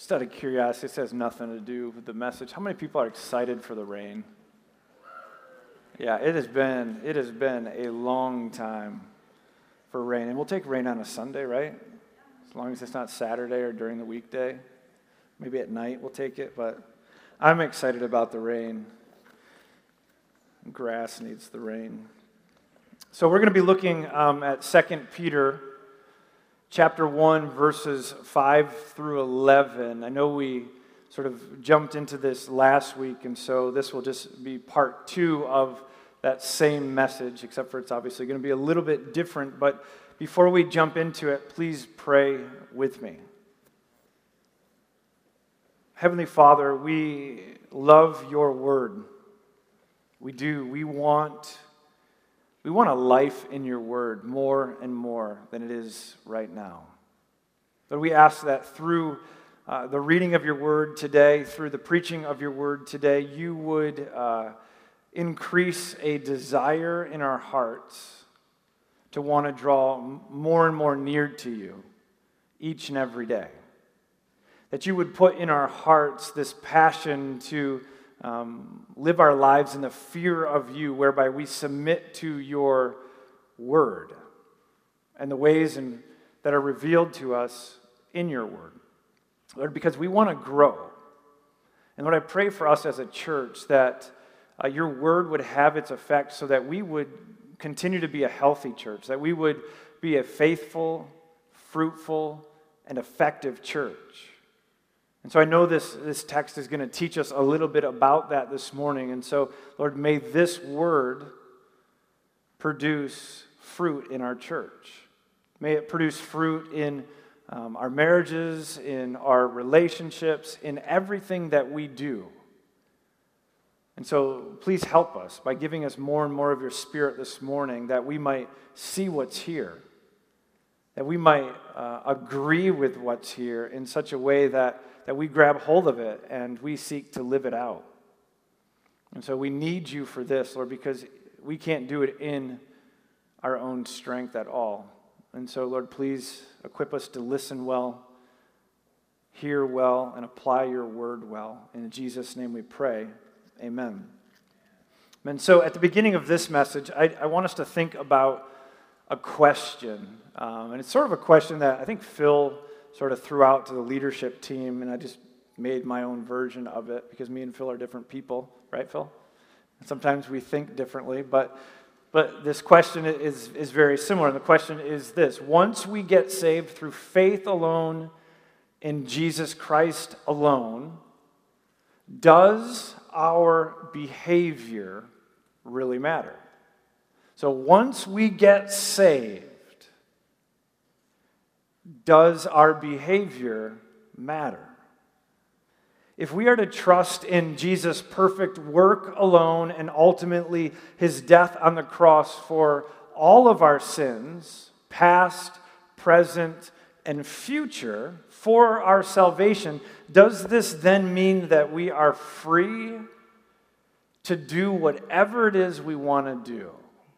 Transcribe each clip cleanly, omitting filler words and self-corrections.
Just out of curiosity, this has nothing to do with the message. How many people are excited for the rain? Yeah, it has been a long time for rain. And we'll take rain on a Sunday, right? As long as it's not Saturday or during the weekday. Maybe at night we'll take it, but I'm excited about the rain. Grass needs the rain. So we're going to be looking at 2 Peter chapter 1, verses 5 through 11. I know we sort of jumped into this last week, and so this will just be part 2 of that same message, except for it's obviously going to be a little bit different. But before we jump into it, please pray with me. Heavenly Father, we love your word. We do. We want a life in your word more and more than it is right now. But we ask that through the reading of your word today, through the preaching of your word today, you would increase a desire in our hearts to want to draw more and more near to you each and every day. That you would put in our hearts this passion to live our lives in the fear of you, whereby we submit to your word and the ways that are revealed to us in your word. Lord, because we want to grow. And Lord, I pray for us as a church that your word would have its effect so that we would continue to be a healthy church, that we would be a faithful, fruitful, and effective church. And so I know this text is going to teach us a little bit about that this morning. And so, Lord, may this word produce fruit in our church. May it produce fruit in our marriages, in our relationships, in everything that we do. And so please help us by giving us more and more of your Spirit this morning, that we might see what's here, that we might agree with what's here in such a way that we grab hold of it and we seek to live it out. And so we need you for this, Lord, because we can't do it in our own strength at all. And so, Lord, please equip us to listen well, hear well, and apply your word well. In Jesus' name we pray. Amen. And so at the beginning of this message, I want us to think about a question. And it's sort of a question that I think Phil sort of threw out to the leadership team, and I just made my own version of it because me and Phil are different people, right, Phil? And sometimes we think differently, but this question is very similar. And the question is this: once we get saved through faith alone in Jesus Christ alone, does our behavior really matter? So once we get saved, does our behavior matter? If we are to trust in Jesus' perfect work alone and ultimately his death on the cross for all of our sins, past, present, and future, for our salvation, does this then mean that we are free to do whatever it is we want to do?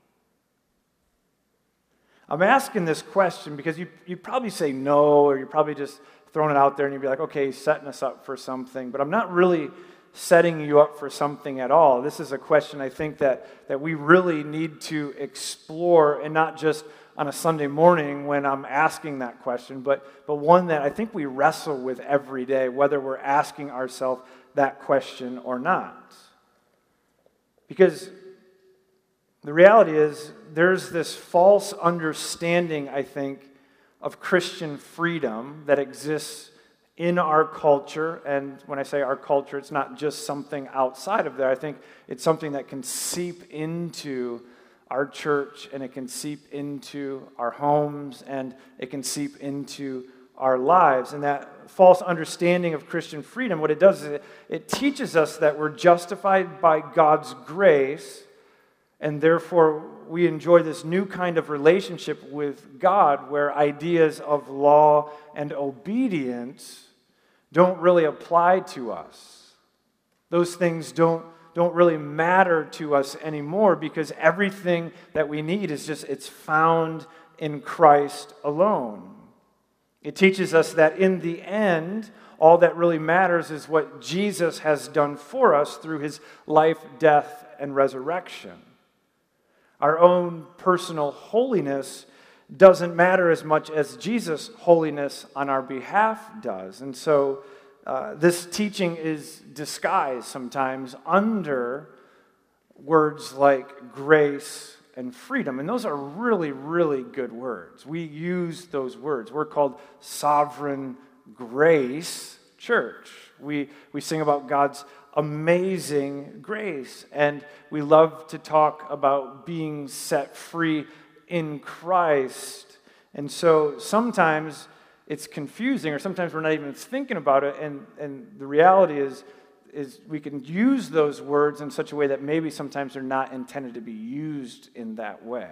I'm asking this question because you probably say no, or you're probably just throwing it out there and you'd be like, okay, he's setting us up for something. But I'm not really setting you up for something at all. This is a question I think that we really need to explore, and not just on a Sunday morning when I'm asking that question, but one that I think we wrestle with every day, whether we're asking ourselves that question or not. Because the reality is, there's this false understanding, I think, of Christian freedom that exists in our culture. And when I say our culture, it's not just something outside of there. I think it's something that can seep into our church, and it can seep into our homes, and it can seep into our lives. And that false understanding of Christian freedom, what it does is it teaches us that we're justified by God's grace, and therefore we enjoy this new kind of relationship with God where ideas of law and obedience don't really apply to us. Those things don't really matter to us anymore, because everything that we need it's found in Christ alone. It teaches us that in the end, all that really matters is what Jesus has done for us through his life, death, and resurrection. Our own personal holiness doesn't matter as much as Jesus' holiness on our behalf does. And so this teaching is disguised sometimes under words like grace and freedom. And those are really, really good words. We use those words. We're called Sovereign Grace Church. We sing about God's amazing grace. And we love to talk about being set free in Christ. And so sometimes it's confusing, or sometimes we're not even thinking about it. And the reality is we can use those words in such a way that maybe sometimes they're not intended to be used in that way.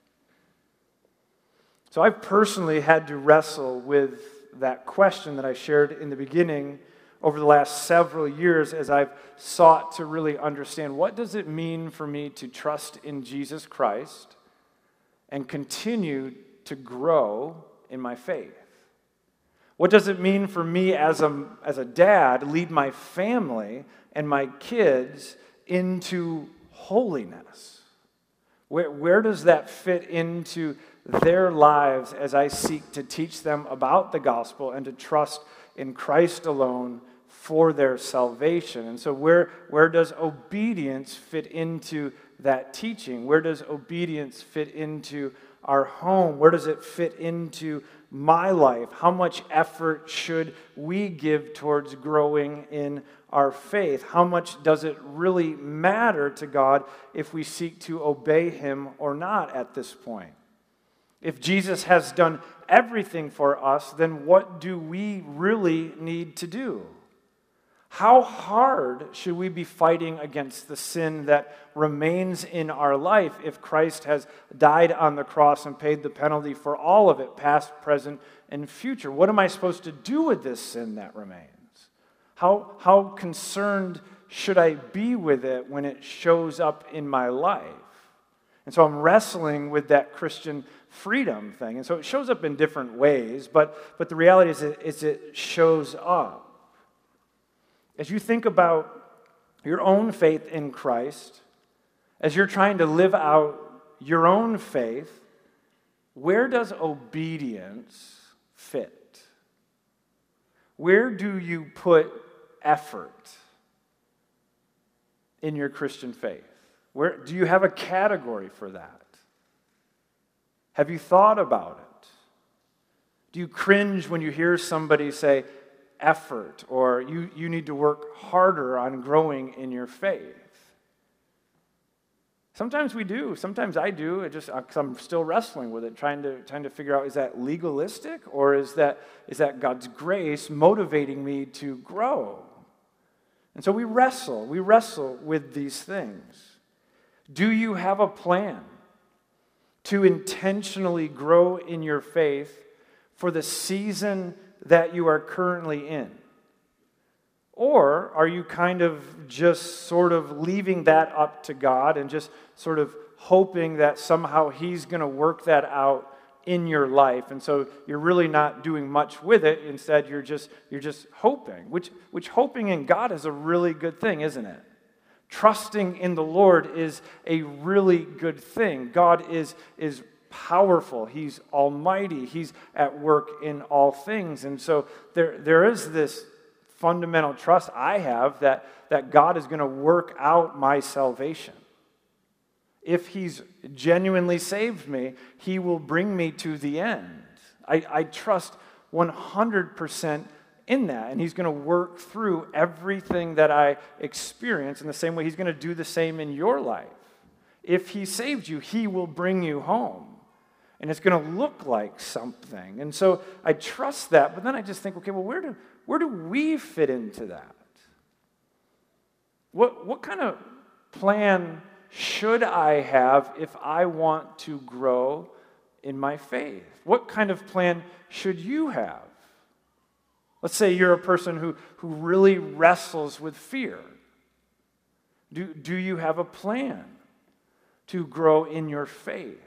So I've personally had to wrestle with that question that I shared in the beginning over the last several years as I've sought to really understand, what does it mean for me to trust in Jesus Christ and continue to grow in my faith? What does it mean for me as a dad lead my family and my kids into holiness? Where does that fit into their lives as I seek to teach them about the gospel and to trust in Christ alone for their salvation? And so where does obedience fit into that teaching? Where does obedience fit into our home? Where does it fit into my life? How much effort should we give towards growing in our faith? How much does it really matter to God if we seek to obey him or not at this point? If Jesus has done everything for us, then what do we really need to do? How hard should we be fighting against the sin that remains in our life if Christ has died on the cross and paid the penalty for all of it, past, present, and future? What am I supposed to do with this sin that remains? How concerned should I be with it when it shows up in my life? And so I'm wrestling with that Christian freedom thing. And so it shows up in different ways, but the reality is it shows up. As you think about your own faith in Christ, as you're trying to live out your own faith, where does obedience fit? Where do you put effort in your Christian faith? Where do you have a category for that? Have you thought about it? Do you cringe when you hear somebody say, effort, or you need to work harder on growing in your faith? Sometimes we do. Sometimes I do. It just, 'cause I'm still wrestling with it, trying to figure out, is that legalistic, or is that God's grace motivating me to grow? And so we wrestle with these things. Do you have a plan to intentionally grow in your faith for the season that you are currently in? Or are you kind of just sort of leaving that up to God and just sort of hoping that somehow he's going to work that out in your life, and so you're really not doing much with it? Instead, you're just hoping, which hoping in God is a really good thing, isn't it? Trusting in the Lord is a really good thing. God is powerful. He's almighty. He's at work in all things. And so there is this fundamental trust I have that God is going to work out my salvation. If he's genuinely saved me, he will bring me to the end. I trust 100% in that, and he's going to work through everything that I experience in the same way he's going to do the same in your life. If he saved you, he will bring you home. And it's going to look like something. And so I trust that, but then I just think, okay, well, where do we fit into that? What kind of plan should I have if I want to grow in my faith? What kind of plan should you have? Let's say you're a person who really wrestles with fear. Do you have a plan to grow in your faith?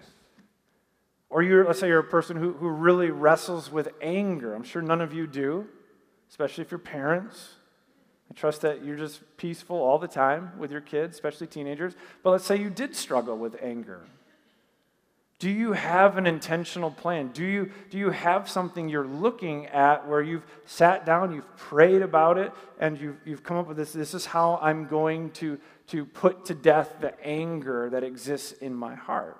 Or let's say you're a person who really wrestles with anger. I'm sure none of you do. especially if you're parents. I trust that you're just peaceful all the time with your kids, especially teenagers. But let's say you did struggle with anger. Do you have an intentional plan? Do you have something you're looking at where you've sat down, you've prayed about it, and you've come up with this? This is how I'm going to put to death the anger that exists in my heart.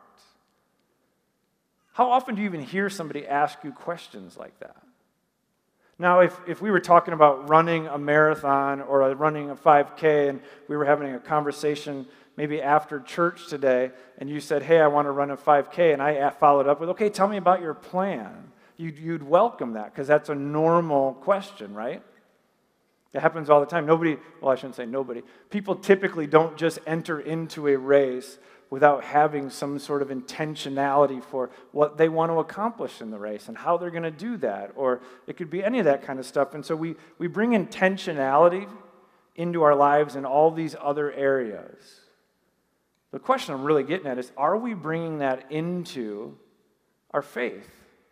How often do you even hear somebody ask you questions like that? Now, if we were talking about running a marathon or running a 5K and we were having a conversation maybe after church today and you said, hey, I want to run a 5K, and I followed up with, okay, tell me about your plan. You'd welcome that because that's a normal question, right? It happens all the time. I shouldn't say nobody. People typically don't just enter into a race without having some sort of intentionality for what they want to accomplish in the race and how they're going to do that, or it could be any of that kind of stuff. And so we bring intentionality into our lives in all these other areas. The question I'm really getting at is, are we bringing that into our faith?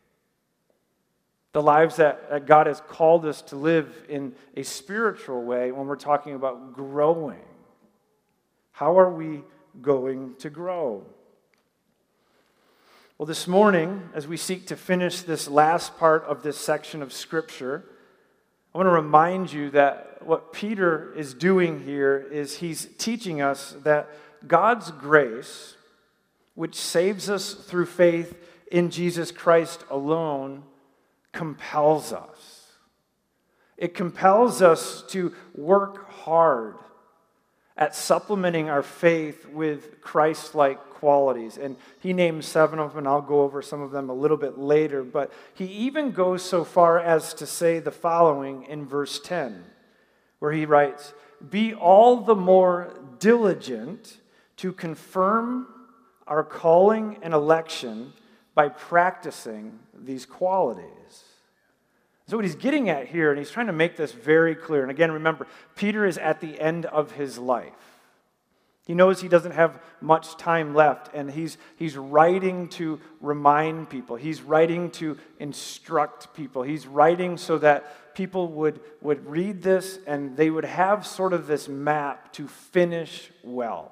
The lives that God has called us to live in a spiritual way when we're talking about growing. How are we going to grow? Well, this morning, as we seek to finish this last part of this section of Scripture, I want to remind you that what Peter is doing here is he's teaching us that God's grace, which saves us through faith in Jesus Christ alone, compels us. It compels us to work hard at supplementing our faith with Christ-like qualities. And he names 7 of them, and I'll go over some of them a little bit later. But he even goes so far as to say the following in verse 10, where he writes, "Be all the more diligent to confirm our calling and election by practicing these qualities." So what he's getting at here, and he's trying to make this very clear, and again, remember, Peter is at the end of his life. He knows he doesn't have much time left, and he's writing to remind people. He's writing to instruct people. He's writing so that people would read this, and they would have sort of this map to finish well.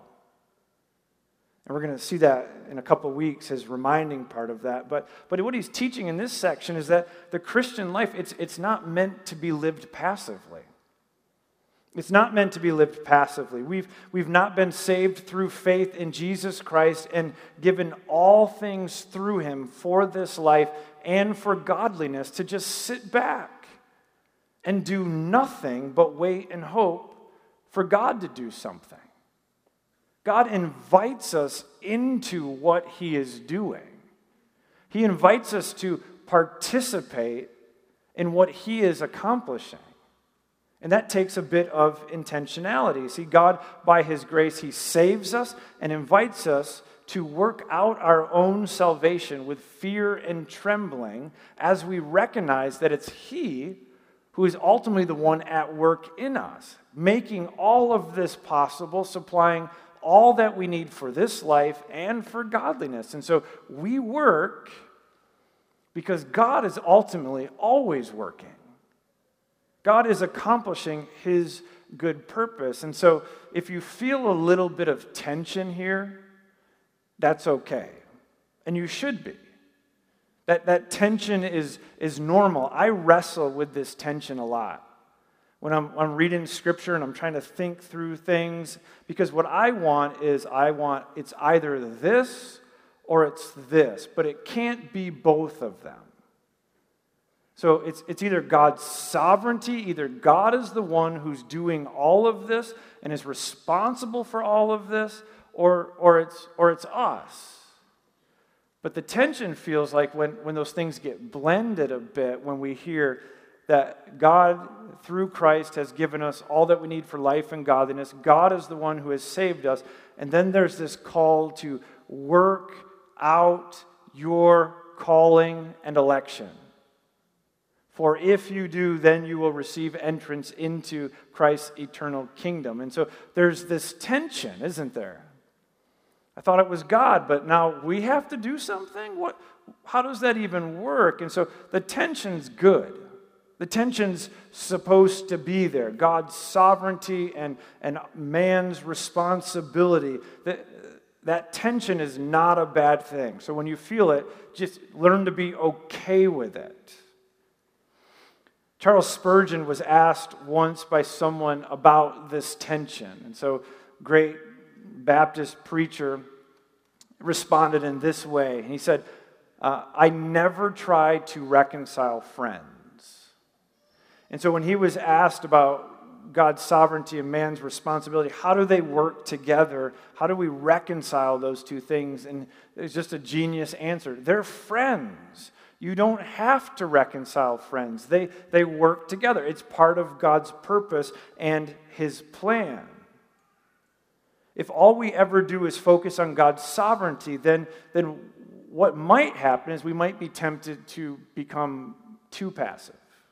And we're going to see that in a couple of weeks, his reminding part of that. But what he's teaching in this section is that the Christian life, it's not meant to be lived passively. It's not meant to be lived passively. We've not been saved through faith in Jesus Christ and given all things through him for this life and for godliness to just sit back and do nothing but wait and hope for God to do something. God invites us into what he is doing. He invites us to participate in what he is accomplishing. And that takes a bit of intentionality. See, God, by his grace, he saves us and invites us to work out our own salvation with fear and trembling as we recognize that it's he who is ultimately the one at work in us, making all of this possible, supplying all that we need for this life and for godliness. And so we work because God is ultimately always working. God is accomplishing his good purpose. And so if you feel a little bit of tension here, that's okay. And you should be. That tension is normal. I wrestle with this tension a lot when I'm reading Scripture and I'm trying to think through things, because what I want it's either this or it's this, but it can't be both of them. So it's either God's sovereignty, either God is the one who's doing all of this and is responsible for all of this, or it's us. But the tension feels like when those things get blended a bit, when we hear that God, through Christ, has given us all that we need for life and godliness. God is the one who has saved us. And then there's this call to work out your calling and election. For if you do, then you will receive entrance into Christ's eternal kingdom. And so there's this tension, isn't there? I thought it was God, but now we have to do something? How does that even work? And so the tension's good. The tension's supposed to be there. God's sovereignty and man's responsibility. That tension is not a bad thing. So when you feel it, just learn to be okay with it. Charles Spurgeon was asked once by someone about this tension. And so, great Baptist preacher responded in this way. He said, I never try to reconcile friends. And so when he was asked about God's sovereignty and man's responsibility, how do they work together? How do we reconcile those two things? And it's just a genius answer. They're friends. You don't have to reconcile friends. They work together. It's part of God's purpose and His plan. If all we ever do is focus on God's sovereignty, then what might happen is we might be tempted to become too passive.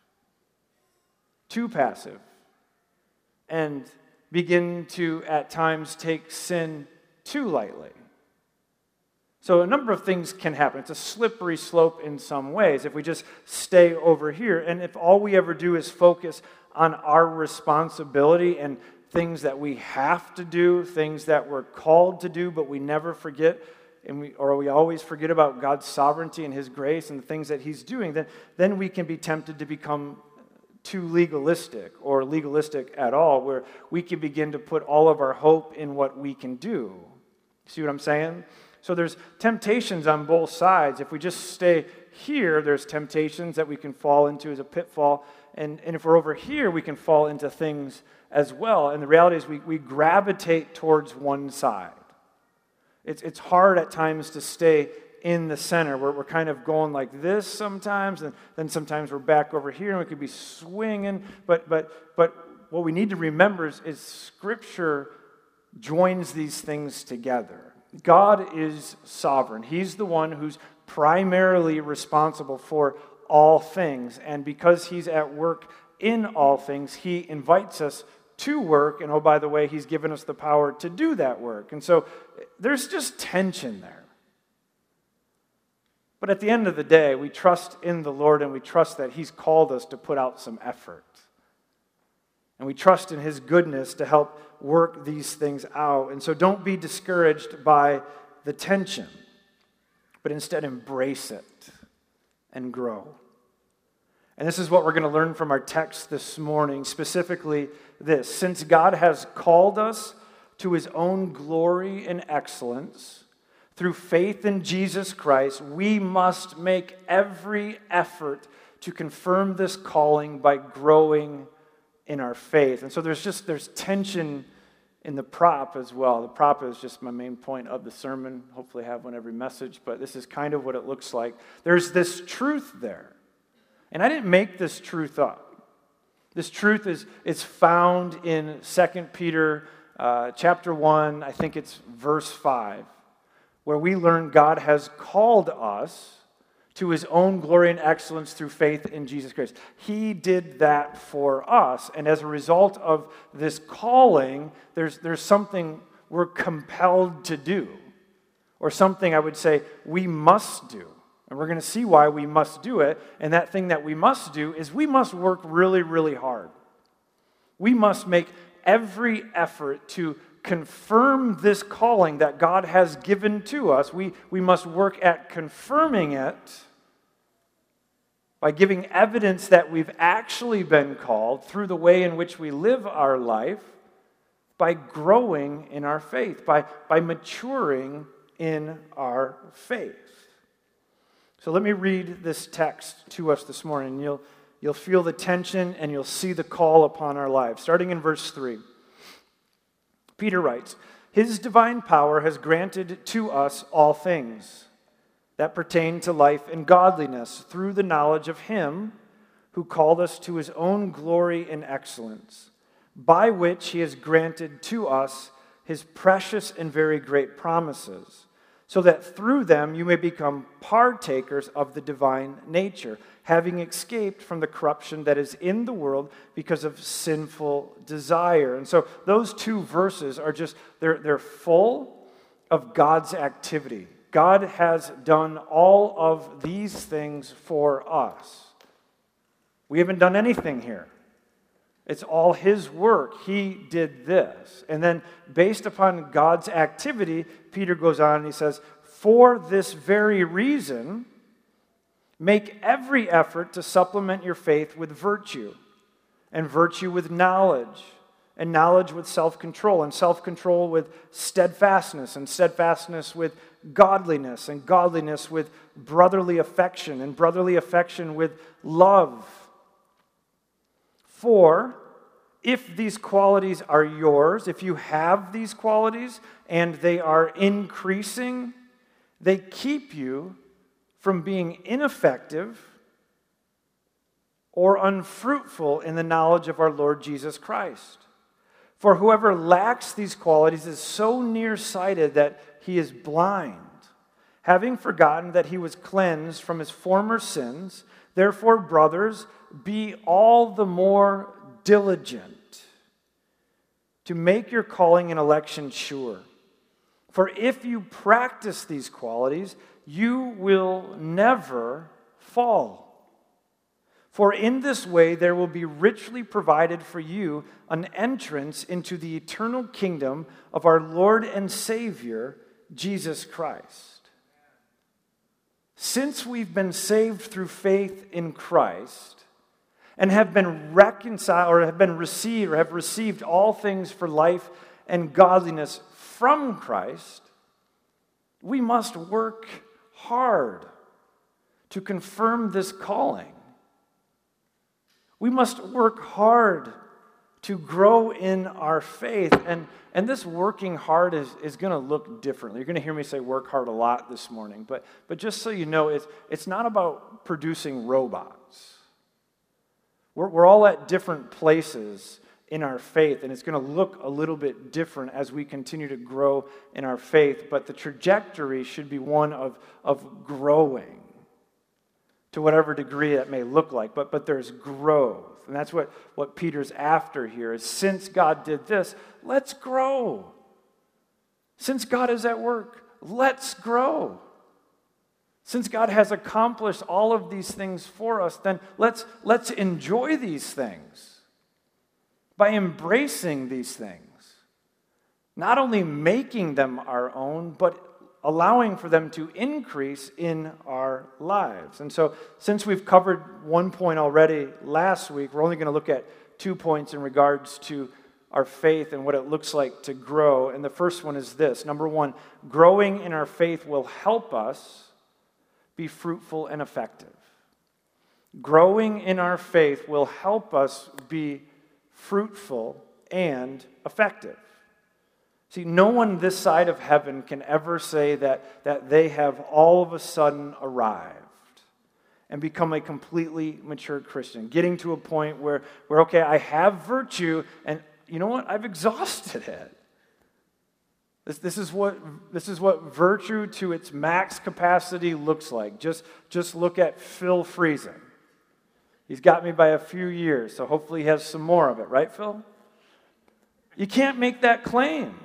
Too passive. And begin to, at times, take sin too lightly. So a number of things can happen. It's a slippery slope in some ways if we just stay over here. And if all we ever do is focus on our responsibility and things that we have to do, things that we're called to do, but we never forget, or we always forget about God's sovereignty and His grace and the things that He's doing, then we can be tempted to become too legalistic or legalistic at all, where we can begin to put all of our hope in what we can do. See what I'm saying? So there's temptations on both sides. If we just stay here, there's temptations that we can fall into as a pitfall. And if we're over here, we can fall into things as well. And the reality is we gravitate towards one side. It's hard at times to stay in the center, where we're kind of going like this sometimes, and then sometimes we're back over here, and we could be swinging. But what we need to remember is Scripture joins these things together. God is sovereign. He's the one who's primarily responsible for all things. And because He's at work in all things, He invites us to work. And oh, by the way, He's given us the power to do that work. And so there's just tension there. But at the end of the day, we trust in the Lord, and we trust that He's called us to put out some effort. And we trust in His goodness to help work these things out. And so don't be discouraged by the tension, but instead embrace it and grow. And this is what we're going to learn from our text this morning, specifically this. Since God has called us to His own glory and excellence through faith in Jesus Christ, we must make every effort to confirm this calling by growing in our faith. And so there's tension in the prop as well. The prop is just my main point of the sermon. Hopefully I have one every message, but this is kind of what it looks like. There's this truth there. And I didn't make this truth up. This truth is found in 2 Peter chapter 1, I think it's verse 5, where we learn God has called us to His own glory and excellence through faith in Jesus Christ. He did that for us. And as a result of this calling, there's something we're compelled to do, or something I would say we must do. And we're going to see why we must do it. And that thing that we must do is we must work really, really hard. We must make every effort to confirm this calling that God has given to us. We must work at confirming it by giving evidence that we've actually been called through the way in which we live our life, by growing in our faith, by maturing in our faith. So let me read this text to us this morning. You'll feel the tension and you'll see the call upon our lives. Starting in verse 3. Peter writes, His divine power has granted to us all things that pertain to life and godliness through the knowledge of Him who called us to His own glory and excellence, by which He has granted to us His precious and very great promises, so that through them you may become partakers of the divine nature, having escaped from the corruption that is in the world because of sinful desire. And so those two verses are just, they're full of God's activity. God has done all of these things for us. We haven't done anything here. It's all His work. He did this. And then based upon God's activity, Peter goes on and he says, for this very reason, make every effort to supplement your faith with virtue, and virtue with knowledge, and knowledge with self-control, and self-control with steadfastness, and steadfastness with godliness, and godliness with brotherly affection, and brotherly affection with love. For if these qualities are yours, if you have these qualities and they are increasing, they keep you from being ineffective or unfruitful in the knowledge of our Lord Jesus Christ. For whoever lacks these qualities is so nearsighted that he is blind, having forgotten that he was cleansed from his former sins. Therefore, brothers, be all the more diligent to make your calling and election sure. For if you practice these qualities, you will never fall. For in this way there will be richly provided for you an entrance into the eternal kingdom of our Lord and Savior, Jesus Christ. Since we've been saved through faith in Christ, and have been reconciled, or have been received, or have received all things for life and godliness from Christ, we must work hard to confirm this calling. We must work hard to grow in our faith. And this working hard is going to look differently. You're going to hear me say work hard a lot this morning. But just so you know, it's not about producing robots. We're all at different places in our faith, and it's going to look a little bit different as we continue to grow in our faith, but the trajectory should be one of growing to whatever degree that may look like, but there's growth, and that's what Peter's after here is, since God did this, let's grow. Since God is at work, let's grow. Since God has accomplished all of these things for us, then let's enjoy these things by embracing these things. Not only making them our own, but allowing for them to increase in our lives. And so, since we've covered one point already last week, we're only going to look at 2 points in regards to our faith and what it looks like to grow. And the first one is this. Number one, growing in our faith will help us be fruitful and effective. Growing in our faith will help us be fruitful and effective. See, no one this side of heaven can ever say that they have all of a sudden arrived and become a completely mature Christian, getting to a point where okay, I have virtue, and you know what? I've exhausted it. This is what virtue to its max capacity looks like. Just look at Phil Friesen. He's got me by a few years, so hopefully he has some more of it, right, Phil? You can't make that claim.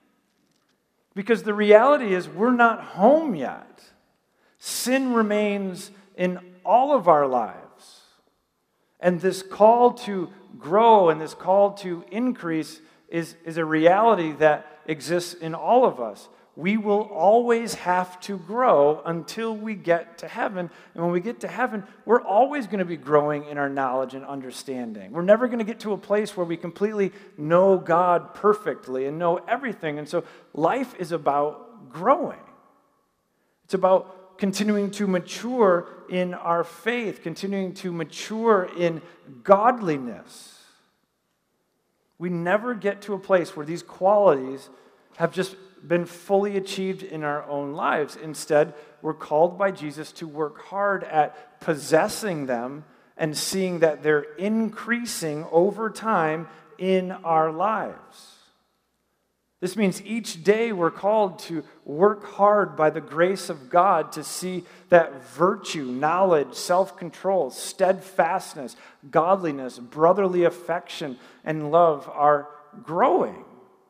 Because the reality is we're not home yet. Sin remains in all of our lives. And this call to grow and this call to increase is a reality that exists in all of us. We will always have to grow until we get to heaven. And when we get to heaven, we're always going to be growing in our knowledge and understanding. We're never going to get to a place where we completely know God perfectly and know everything. And so life is about growing. It's about continuing to mature in our faith, continuing to mature in godliness. We never get to a place where these qualities have just been fully achieved in our own lives. Instead, we're called by Jesus to work hard at possessing them and seeing that they're increasing over time in our lives. This means each day we're called to work hard by the grace of God to see that virtue, knowledge, self-control, steadfastness, godliness, brotherly affection, and love are growing.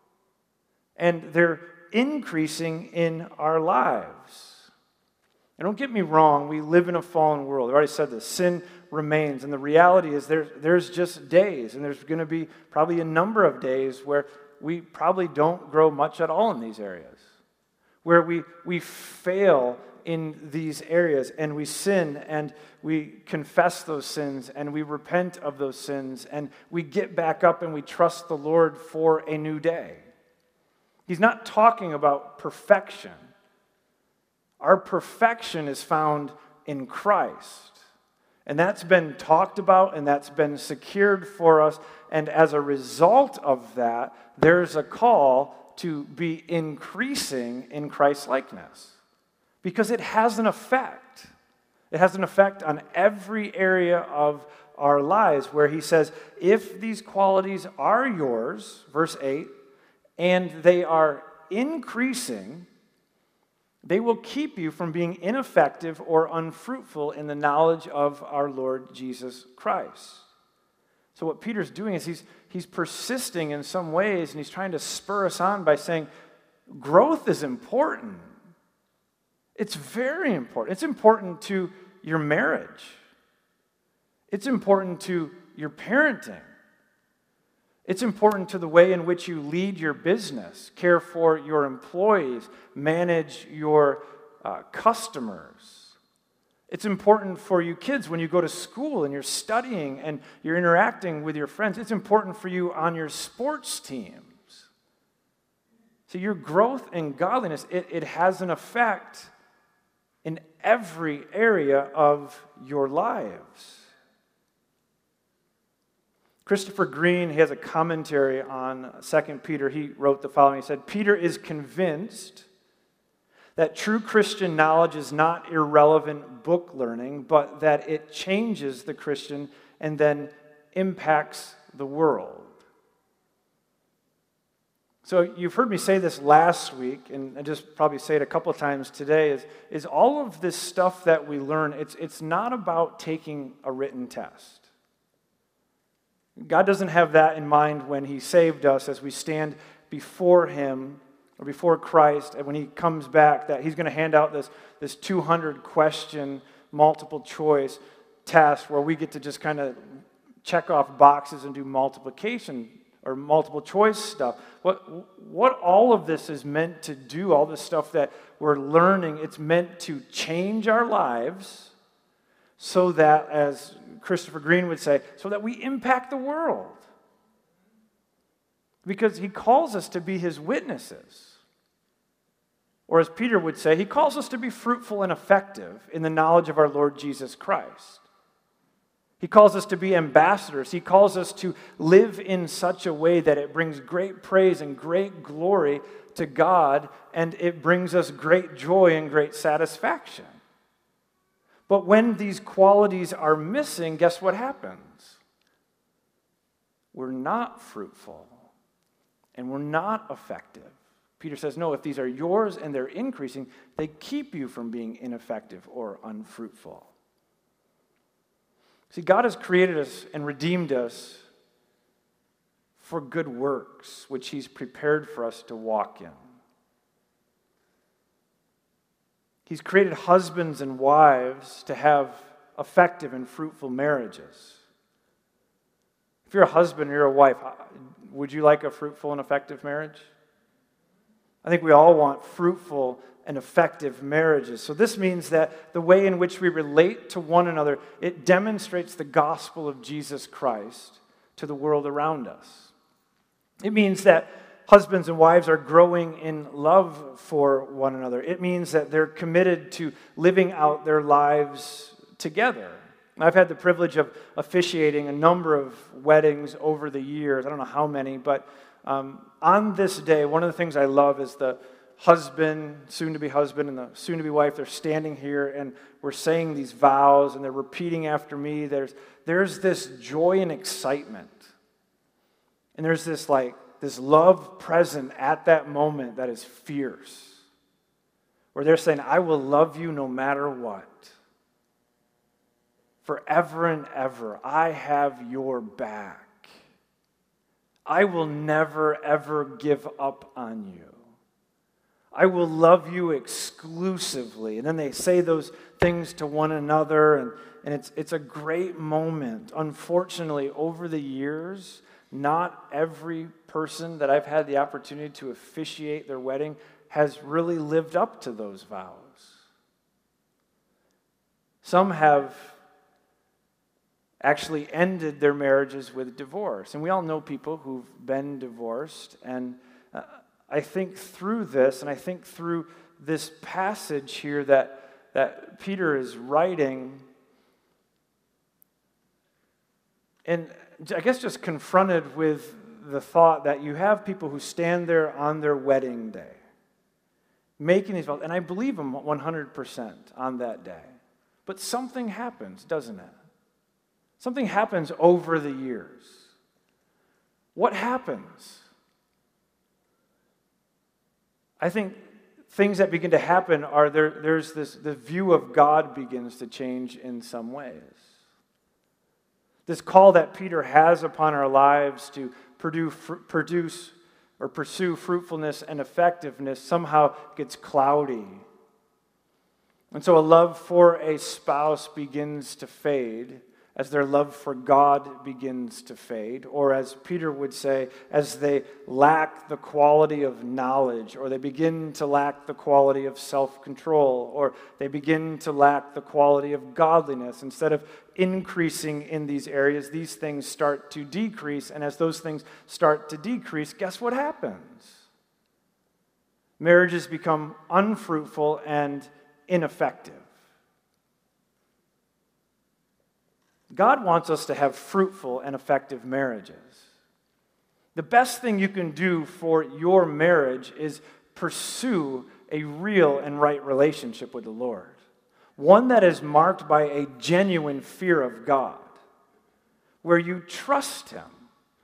And they're increasing in our lives. And don't get me wrong, we live in a fallen world. I already said this. Sin remains. And the reality is there's just days, and there's going to be probably a number of days where we probably don't grow much at all in these areas, where we fail in these areas, and we sin, and we confess those sins, and we repent of those sins, and we get back up and we trust the Lord for a new day. He's not talking about perfection. Our perfection is found in Christ. And that's been talked about, and that's been secured for us. And as a result of that, there's a call to be increasing in Christ's likeness. Because it has an effect. It has an effect on every area of our lives, where he says, if these qualities are yours, verse 8, and they are increasing, they will keep you from being ineffective or unfruitful in the knowledge of our Lord Jesus Christ. So what Peter's doing is he's persisting in some ways, and he's trying to spur us on by saying, growth is important. It's very important. It's important to your marriage. It's important to your parenting. It's important to the way in which you lead your business, care for your employees, manage your customers. It's important for you kids when you go to school and you're studying and you're interacting with your friends. It's important for you on your sports teams. So your growth in godliness, it has an effect in every area of your lives. Christopher Green, he has a commentary on 2 Peter. He wrote the following. He said, Peter is convinced that true Christian knowledge is not irrelevant book learning, but that it changes the Christian and then impacts the world. So you've heard me say this last week, and I just probably say it a couple of times today, is all of this stuff that we learn, it's not about taking a written test. God doesn't have that in mind when he saved us as we stand before him or before Christ, and when he comes back, that he's going to hand out this 200-question multiple choice test where we get to just kind of check off boxes and do multiplication or multiple choice stuff. What all of this is meant to do, all this stuff that we're learning, it's meant to change our lives so that, as Christopher Green would say, so that we impact the world. Because he calls us to be his witnesses. Or as Peter would say, he calls us to be fruitful and effective in the knowledge of our Lord Jesus Christ. He calls us to be ambassadors. He calls us to live in such a way that it brings great praise and great glory to God, and it brings us great joy and great satisfaction. But when these qualities are missing, guess what happens? We're not fruitful, and we're not effective. Peter says, no, if these are yours and they're increasing, they keep you from being ineffective or unfruitful. See, God has created us and redeemed us for good works, which he's prepared for us to walk in. He's created husbands and wives to have effective and fruitful marriages. If you're a husband or you're a wife, would you like a fruitful and effective marriage? I think we all want fruitful and effective marriages. So this means that the way in which we relate to one another, it demonstrates the gospel of Jesus Christ to the world around us. It means that husbands and wives are growing in love for one another. It means that they're committed to living out their lives together. I've had the privilege of officiating a number of weddings over the years. I don't know how many, but on this day, one of the things I love is the husband, soon-to-be husband, and the soon-to-be wife. They're standing here, and we're saying these vows, and they're repeating after me. There's this joy and excitement. And there's this love present at that moment that is fierce. Where they're saying, I will love you no matter what. Forever and ever, I have your back. I will never, ever give up on you. I will love you exclusively. And then they say those things to one another, and it's a great moment. Unfortunately, over the years, not every person that I've had the opportunity to officiate their wedding has really lived up to those vows. Some have actually ended their marriages with divorce. And we all know people who've been divorced. And I think through this, and I think through this passage here that Peter is writing, and I guess just confronted with the thought that you have people who stand there on their wedding day, making these vows, and I believe them 100% on that day. But something happens, doesn't it? Something happens over the years. What happens? I think things that begin to happen are there's the view of God begins to change in some ways. This call that Peter has upon our lives to produce or pursue fruitfulness and effectiveness somehow gets cloudy. And so a love for a spouse begins to fade as their love for God begins to fade, or as Peter would say, as they lack the quality of knowledge, or they begin to lack the quality of self-control, or they begin to lack the quality of godliness. Instead of increasing in these areas, these things start to decrease, and as those things start to decrease, guess what happens? Marriages become unfruitful and ineffective. God wants us to have fruitful and effective marriages. The best thing you can do for your marriage is pursue a real and right relationship with the Lord. One that is marked by a genuine fear of God, where you trust Him.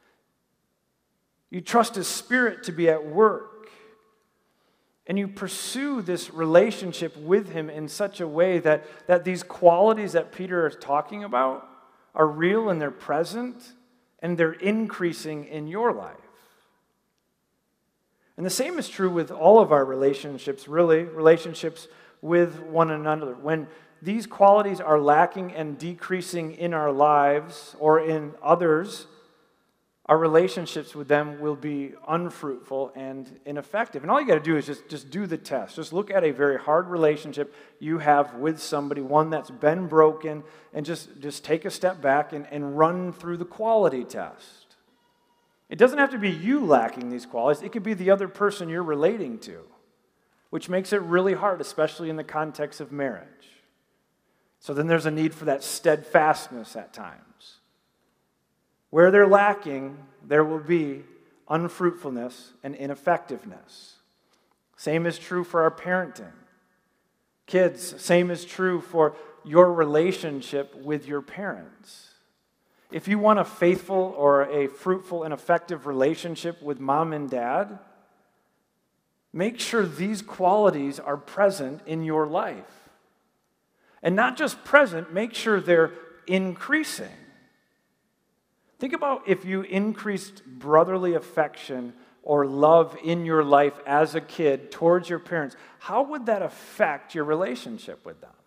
You trust His Spirit to be at work. And you pursue this relationship with Him in such a way that these qualities that Peter is talking about are real and they're present and they're increasing in your life. And the same is true with all of our relationships, really, relationships with one another. When these qualities are lacking and decreasing in our lives or in others, our relationships with them will be unfruitful and ineffective. And all you got to do is just do the test. Just look at a very hard relationship you have with somebody, one that's been broken, and just take a step back and run through the quality test. It doesn't have to be you lacking these qualities. It could be the other person you're relating to, which makes it really hard, especially in the context of marriage. So then there's a need for that steadfastness at times. Where they're lacking, there will be unfruitfulness and ineffectiveness. Same is true for our parenting. Kids, same is true for your relationship with your parents. If you want a faithful or a fruitful and effective relationship with mom and dad, make sure these qualities are present in your life. And not just present, make sure they're increasing. Think about if you increased brotherly affection or love in your life as a kid towards your parents. How would that affect your relationship with them?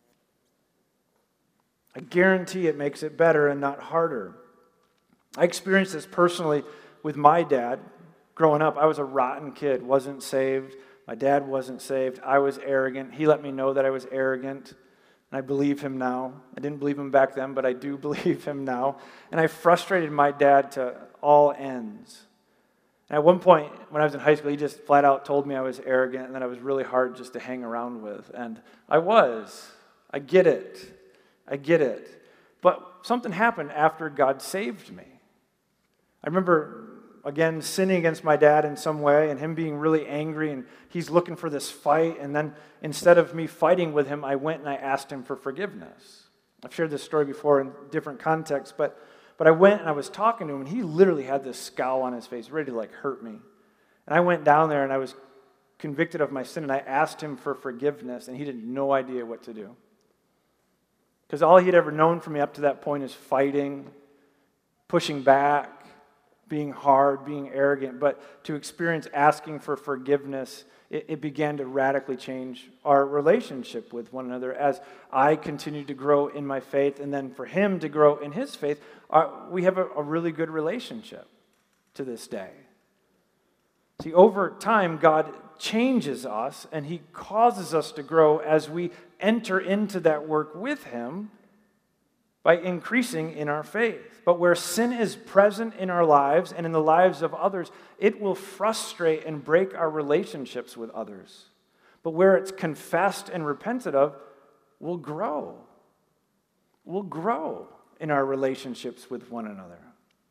I guarantee it makes it better and not harder. I experienced this personally with my dad. Growing up, I was a rotten kid, wasn't saved. My dad wasn't saved. I was arrogant. He let me know that I was arrogant. And I believe him now. I didn't believe him back then, but I do believe him now. And I frustrated my dad to all ends. And at one point, when I was in high school, he just flat out told me I was arrogant and that I was really hard just to hang around with. And I was. I get it. But something happened after God saved me. I remember, again, sinning against my dad in some way and him being really angry and he's looking for this fight. And then instead of me fighting with him, I went and I asked him for forgiveness. I've shared this story before in different contexts, but I went and I was talking to him and he literally had this scowl on his face, ready to hurt me. And I went down there and I was convicted of my sin and I asked him for forgiveness and he had no idea what to do. Because all he'd ever known from me up to that point is fighting, pushing back, being hard, being arrogant. But to experience asking for forgiveness it began to radically change our relationship with one another as I continued to grow in my faith, and then for him to grow in his faith. We have a really good relationship to this day. See, over time, God changes us, and he causes us to grow as we enter into that work with him by increasing in our faith. But where sin is present in our lives and in the lives of others, it will frustrate and break our relationships with others. But where it's confessed and repented of, we'll grow. We'll grow in our relationships with one another.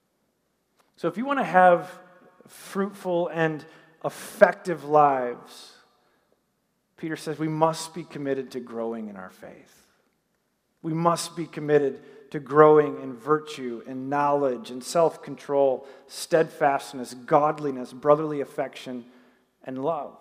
So if you want to have fruitful and effective lives, Peter says we must be committed to growing in our faith. We must be committed to growing in virtue and knowledge and self-control, steadfastness, godliness, brotherly affection, and love.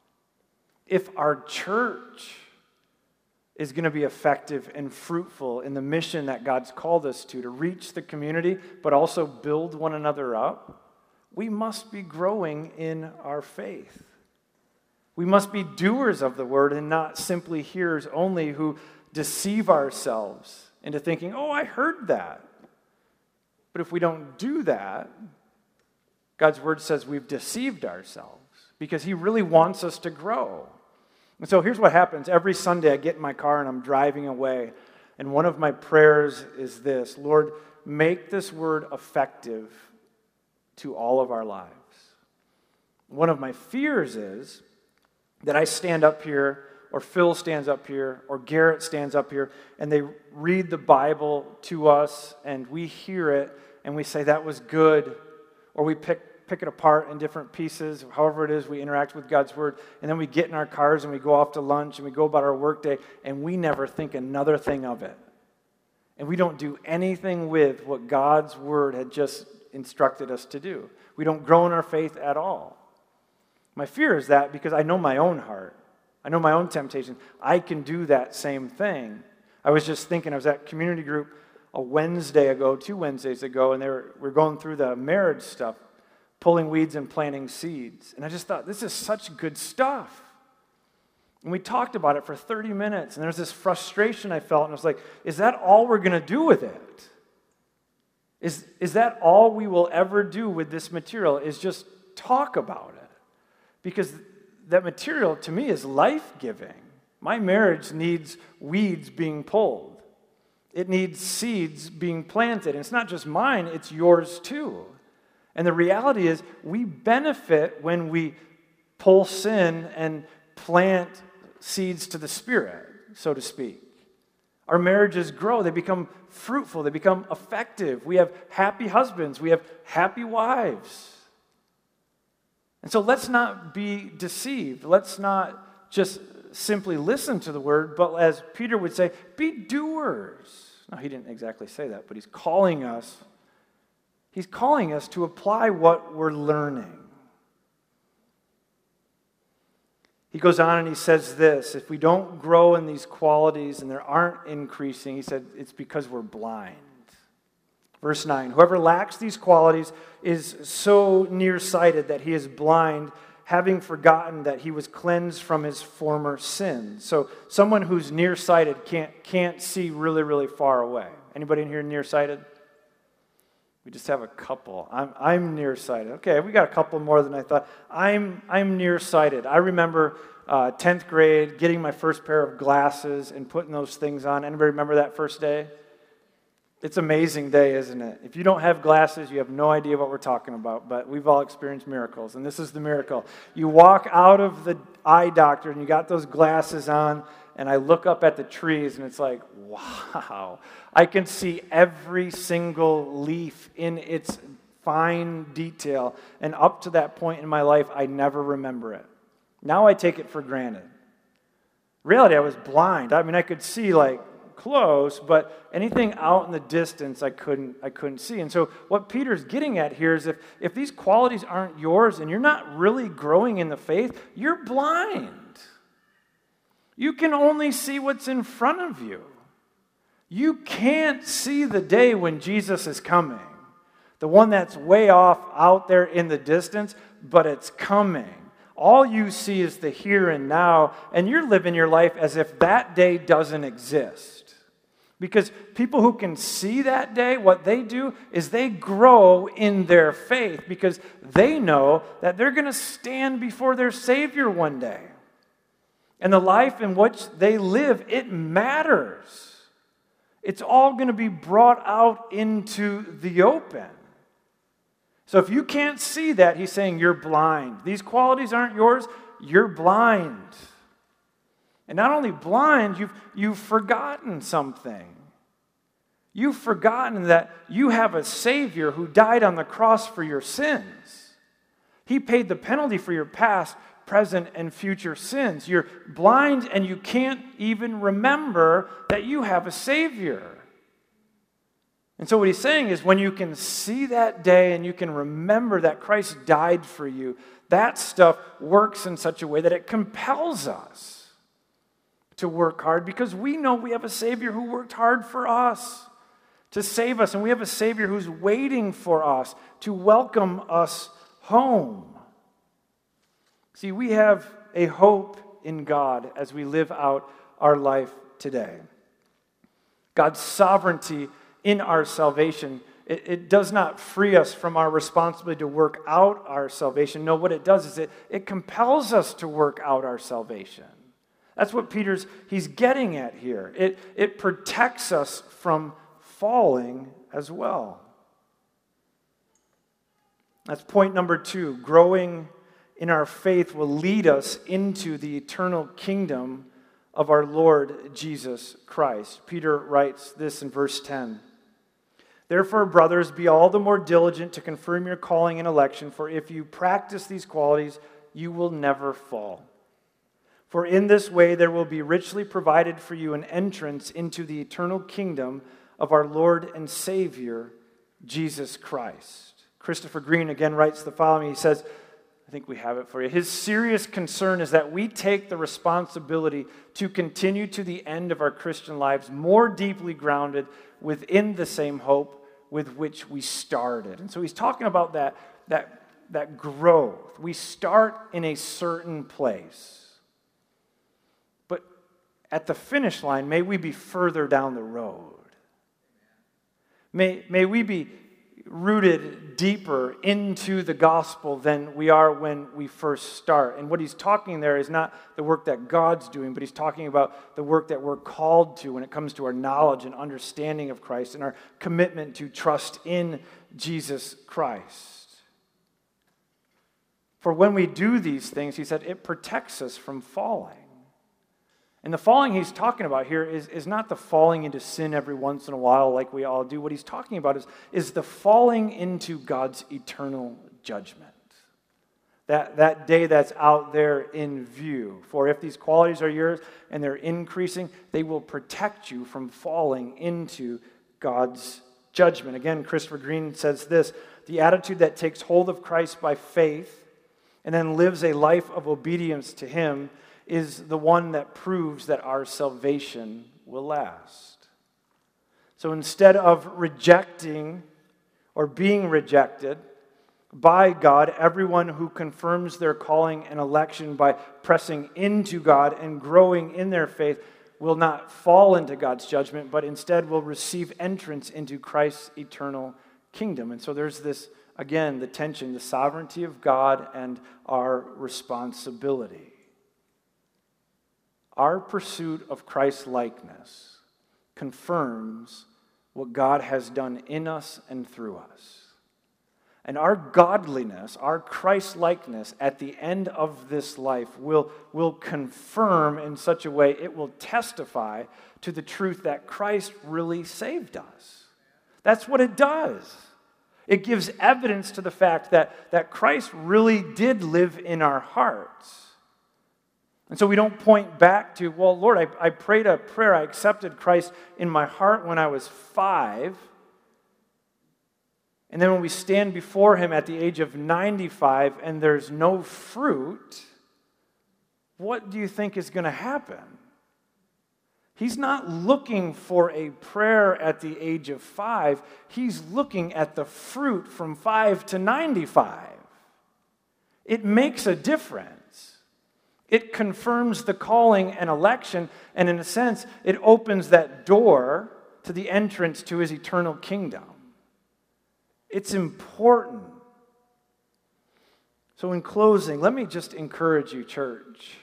If our church is going to be effective and fruitful in the mission that God's called us to reach the community, but also build one another up, we must be growing in our faith. We must be doers of the word and not simply hearers only who deceive ourselves into thinking, oh, I heard that. But if we don't do that, God's word says we've deceived ourselves because he really wants us to grow. And so here's what happens. Every Sunday I get in my car and I'm driving away, and one of my prayers is this: Lord, make this word effective to all of our lives. One of my fears is that I stand up here, or Phil stands up here, or Garrett stands up here, and they read the Bible to us, and we hear it, and we say, that was good, or we pick it apart in different pieces, however it is we interact with God's word, and then we get in our cars, and we go off to lunch, and we go about our workday, and we never think another thing of it. And we don't do anything with what God's word had just instructed us to do. We don't grow in our faith at all. My fear is that because I know my own heart. I know my own temptation. I can do that same thing. I was just thinking, I was at community group a Wednesday ago, 2 Wednesdays ago, and we're going through the marriage stuff, pulling weeds and planting seeds. And I just thought, this is such good stuff. And we talked about it for 30 minutes, and there's this frustration I felt, and I was like, is that all we're going to do with it? Is that all we will ever do with this material, is just talk about it? Because that material, to me, is life-giving. My marriage needs weeds being pulled. It needs seeds being planted. And it's not just mine, it's yours too. And the reality is, we benefit when we pull sin and plant seeds to the Spirit, so to speak. Our marriages grow. They become fruitful. They become effective. We have happy husbands. We have happy wives. And so let's not be deceived. Let's not just simply listen to the word, but as Peter would say, be doers. Now, he didn't exactly say that, but he's calling us to apply what we're learning. He goes on and he says this: if we don't grow in these qualities and there aren't increasing, he said, it's because we're blind. Verse 9, whoever lacks these qualities is so nearsighted that he is blind, having forgotten that he was cleansed from his former sins. So someone who's nearsighted can't see really, really far away. Anybody in here nearsighted? We just have a couple. I'm nearsighted. Okay, we got a couple more than I thought. I'm nearsighted. I remember 10th grade getting my first pair of glasses and putting those things on. Anybody remember that first day? It's an amazing day, isn't it? If you don't have glasses, you have no idea what we're talking about, but we've all experienced miracles, and this is the miracle. You walk out of the eye doctor, and you got those glasses on, and I look up at the trees, and it's like, wow. I can see every single leaf in its fine detail, and up to that point in my life, I never remember it. Now I take it for granted. Reality, I was blind. I mean, I could see, close, but anything out in the distance I couldn't see. And so what Peter's getting at here is if these qualities aren't yours and you're not really growing in the faith, you're blind. You can only see what's in front of you. You can't see the day when Jesus is coming, the one that's way off out there in the distance, but it's coming. All you see is the here and now, and you're living your life as if that day doesn't exist. Because people who can see that day, what they do is they grow in their faith because they know that they're going to stand before their Savior one day. And the life in which they live, it matters. It's all going to be brought out into the open. So if you can't see that, he's saying you're blind. These qualities aren't yours, you're blind. And not only blind, you've forgotten something. You've forgotten that you have a Savior who died on the cross for your sins. He paid the penalty for your past, present, and future sins. You're blind and you can't even remember that you have a Savior. And so what he's saying is when you can see that day and you can remember that Christ died for you, that stuff works in such a way that it compels us to work hard because we know we have a Savior who worked hard for us to save us, and we have a Savior who's waiting for us to welcome us home. See, we have a hope in God as we live out our life today. God's sovereignty in our salvation, it does not free us from our responsibility to work out our salvation. No, what it does is it compels us to work out our salvation. That's what he's getting at here. It protects us from falling as well. That's point number 2. Growing in our faith will lead us into the eternal kingdom of our Lord Jesus Christ. Peter writes this in verse 10. Therefore, brothers, be all the more diligent to confirm your calling and election, for if you practice these qualities, you will never fall. For in this way there will be richly provided for you an entrance into the eternal kingdom of our Lord and Savior, Jesus Christ. Christopher Green again writes the following. He says, I think we have it for you. His serious concern is that we take the responsibility to continue to the end of our Christian lives more deeply grounded within the same hope with which we started. And so he's talking about that growth. We start in a certain place. But at the finish line, may we be further down the road. May we be rooted deeper into the gospel than we are when we first start. And what he's talking there is not the work that God's doing, but he's talking about the work that we're called to when it comes to our knowledge and understanding of Christ and our commitment to trust in Jesus Christ. For when we do these things, he said, it protects us from falling. And the falling he's talking about here is not the falling into sin every once in a while like we all do. What he's talking about is the falling into God's eternal judgment. That day that's out there in view. For if these qualities are yours and they're increasing, they will protect you from falling into God's judgment. Again, Christopher Green says this, the attitude that takes hold of Christ by faith and then lives a life of obedience to him is the one that proves that our salvation will last. So instead of rejecting or being rejected by God, everyone who confirms their calling and election by pressing into God and growing in their faith will not fall into God's judgment, but instead will receive entrance into Christ's eternal kingdom. And so there's this, again, the tension, the sovereignty of God and our responsibility. Our pursuit of Christ's likeness confirms what God has done in us and through us. And our godliness, our Christ-likeness at the end of this life will confirm in such a way, it will testify to the truth that Christ really saved us. That's what it does. It gives evidence to the fact that Christ really did live in our hearts. And so we don't point back to, well, Lord, I prayed a prayer. I accepted Christ in my heart when I was 5. And then when we stand before him at the age of 95 and there's no fruit, what do you think is going to happen? He's not looking for a prayer at the age of 5. He's looking at the fruit from 5 to 95. It makes a difference. It confirms the calling and election, and in a sense, it opens that door to the entrance to his eternal kingdom. It's important. So in closing, let me just encourage you, church.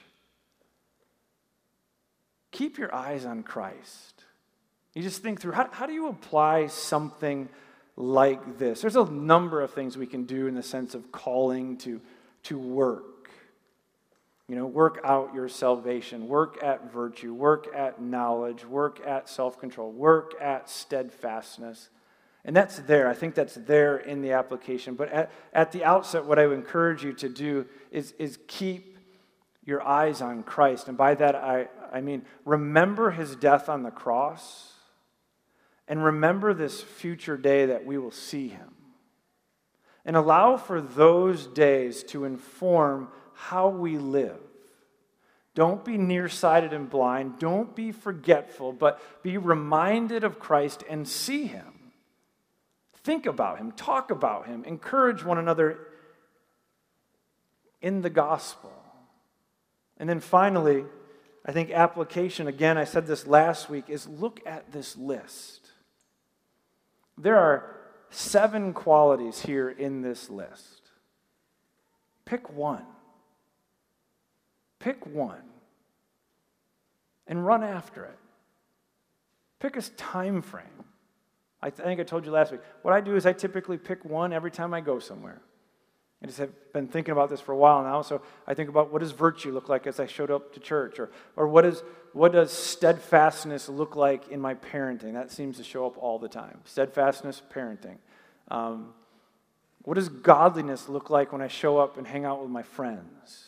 Keep your eyes on Christ. You just think through, how do you apply something like this? There's a number of things we can do in the sense of calling to work. Work out your salvation, work at virtue, work at knowledge, work at self-control, work at steadfastness. And that's there. I think that's there in the application. But at the outset, what I would encourage you to do is keep your eyes on Christ. And by that, I mean remember his death on the cross and remember this future day that we will see him. And allow for those days to inform how we live. Don't be nearsighted and blind. Don't be forgetful, but be reminded of Christ and see him. Think about him. Talk about him. Encourage one another in the gospel. And then finally, I think application, again, I said this last week, is look at this list. There are 7 qualities here in this list. Pick one. Pick one. And run after it. Pick a time frame. I think I told you last week. What I do is I typically pick one every time I go somewhere. I just have been thinking about this for a while now, so I think about what does virtue look like as I showed up to church, or what does steadfastness look like in my parenting? That seems to show up all the time. Steadfastness, parenting. What does godliness look like when I show up and hang out with my friends?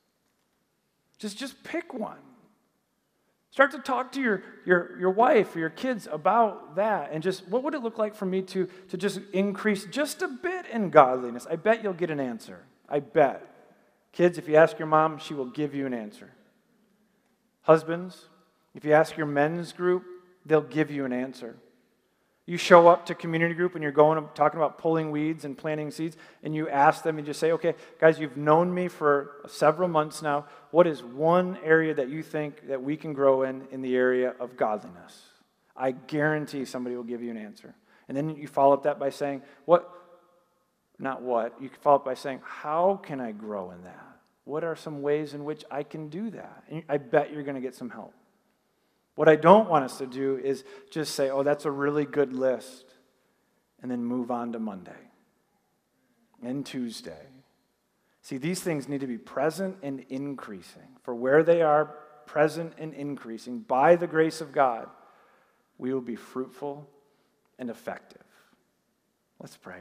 Just pick one. Start to talk to your wife or your kids about that. And just, what would it look like for me to just increase just a bit in godliness? I bet you'll get an answer. I bet. Kids, if you ask your mom, she will give you an answer. Husbands, if you ask your men's group, they'll give you an answer. You show up to community group and you're talking about pulling weeds and planting seeds, and you ask them and just say, okay, guys, you've known me for several months now. What is one area that you think that we can grow in the area of godliness? I guarantee somebody will give you an answer. And then you follow up that by saying, you follow up by saying, how can I grow in that? What are some ways in which I can do that? And I bet you're going to get some help. What I don't want us to do is just say, oh, that's a really good list, and then move on to Monday and Tuesday. See, these things need to be present and increasing. For where they are present and increasing, by the grace of God, we will be fruitful and effective. Let's pray.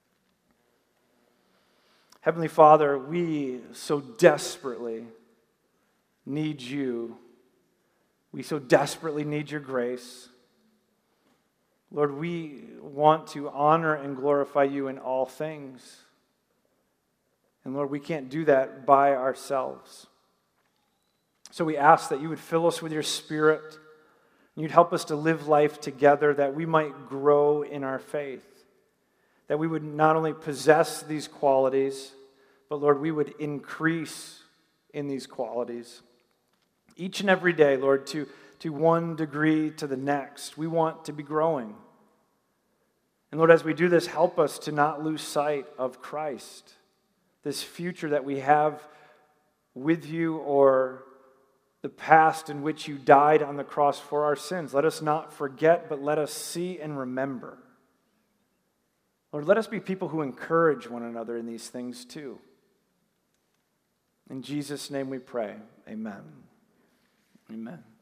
Heavenly Father, we so desperately need you. We so desperately need your grace. Lord, we want to honor and glorify you in all things. And Lord, we can't do that by ourselves. So we ask that you would fill us with your Spirit, and you'd help us to live life together, that we might grow in our faith, that we would not only possess these qualities, but Lord, we would increase in these qualities. Each and every day, Lord, to one degree to the next. We want to be growing. And Lord, as we do this, help us to not lose sight of Christ, this future that we have with you, or the past in which you died on the cross for our sins. Let us not forget, but let us see and remember. Lord, let us be people who encourage one another in these things too. In Jesus' name we pray. Amen. Amen.